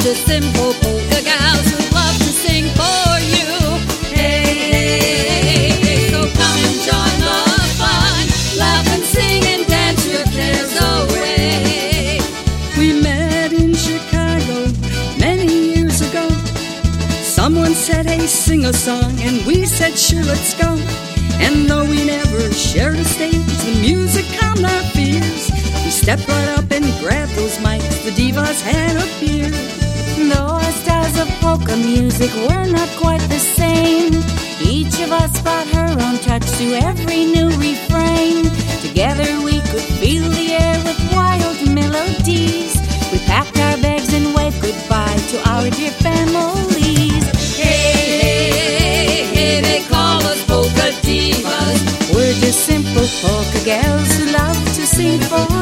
just simple polka gals who love to sing for you. Hey, hey, hey, so come and join the fun. Laugh and sing and dance your cares away. We met in Chicago many years ago. Someone said, hey, sing a song, and we said, sure, let's go. And though we never shared a stage, the music calmed our fears. We stepped right up and grabbed those mics, the divas had appeared. Though our styles of polka music were not quite the same, each of us brought her own touch to every new refrain. Together we could fill the air with wild melodies. We packed our bags and waved goodbye to our dear families. Hey, hey, hey, they call us polka divas. We're just simple polka gals who love to sing for